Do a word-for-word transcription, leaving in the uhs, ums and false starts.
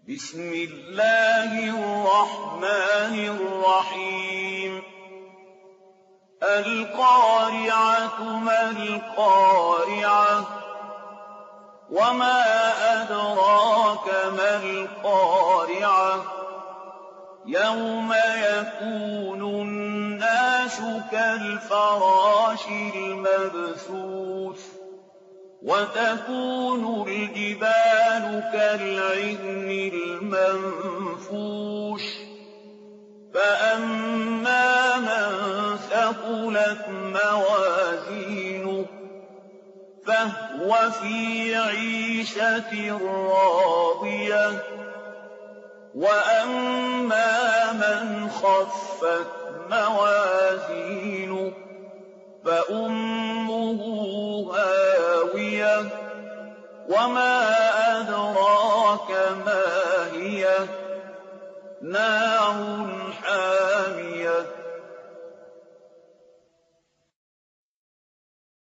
بسم الله الرحمن الرحيم القارعة ما القارعة وما أدراك ما القارعة يوم يكون الناس كالفراش المبثوث وتكون الجبال كالعهن المنفوش فأما من ثقلت موازينه فهو في عيشة راضية وأما من خفت موازينه فأمه هاوية وما أدراك ما هي نار حامية